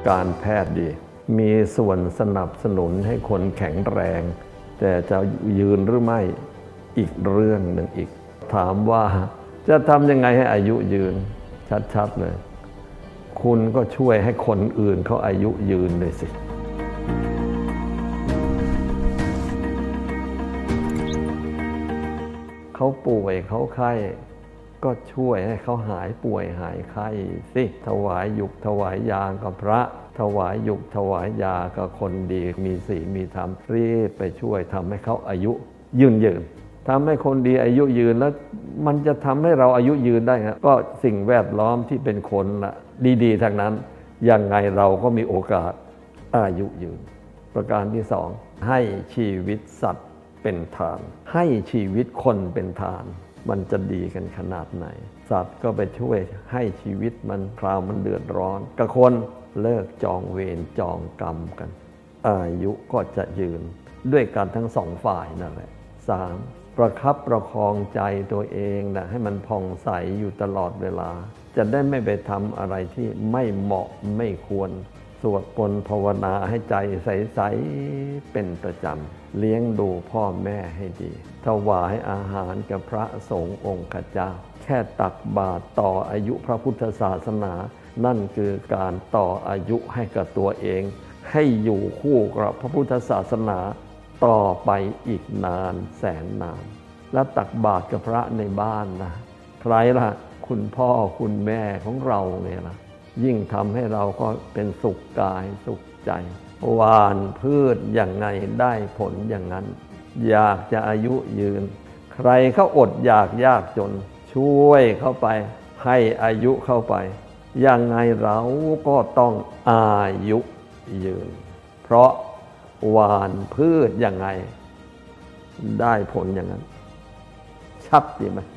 การแพทย์ดีมีส่วนสนับสนุนให้คนแข็งแรงแต่จะยืนหรือไม่อีกเรื่องหนึ่งอีกถามว่าจะทำยังไงให้อายุยืนชัดๆเลยคุณก็ช่วยให้คนอื่นเขาอายุยืนเลยสิเขาป่วยเขาไข้ก็ช่วยให้เขาหายป่วยหายไข้สิถวายหยุกถวายยากับพระถวายหยุกถวายยากับคนดีมีศีลมีธรรมรีบไปช่วยทำให้เขาอายุยืนทำให้คนดีอายุยืนแล้วมันจะทำให้เราอายุยืนได้ครับก็สิ่งแวดล้อมที่เป็นคนละดีๆทางนั้นยังไงเราก็มีโอกาสอายุยืนประการที่สองให้ชีวิตสัตว์เป็นทานให้ชีวิตคนเป็นทานมันจะดีกันขนาดไหนสัตว์ก็ไปช่วยให้ชีวิตมันคราวมันเดือดร้อนกับคนเลิกจองเวรจองกรรมกันอายุก็จะยืนด้วยกันทั้งสองฝ่ายนั่นแหละ 3. ประคับประคองใจตัวเองนะให้มันผ่องใสอยู่ตลอดเวลาจะได้ไม่ไปทำอะไรที่ไม่เหมาะไม่ควรสวดมนต์ภาวนาให้ใจใสๆเป็นประจำเลี้ยงดูพ่อแม่ให้ดีถวายอาหารกับพระสงฆ์องค์ข้าเจ้าแค่ตักบาตรต่ออายุพระพุทธศาสนานั่นคือการต่ออายุให้กับตัวเองให้อยู่คู่กับพระพุทธศาสนาต่อไปอีกนานแสนนานแล้วตักบาตรกับพระในบ้านนะใครล่ะคุณพ่อคุณแม่ของเราเนี่ยนะยิ่งทำให้เราก็เป็นสุขกายสุขใจหว่านพืชอย่างไงได้ผลอย่างนั้นอยากจะอายุยืนใครเขาอดอยากยากจนช่วยเข้าไปให้อายุเข้าไปยังไงเราก็ต้องอายุยืนเพราะหว่านพืชยังไงได้ผลอย่างนั้นชัดดีไหม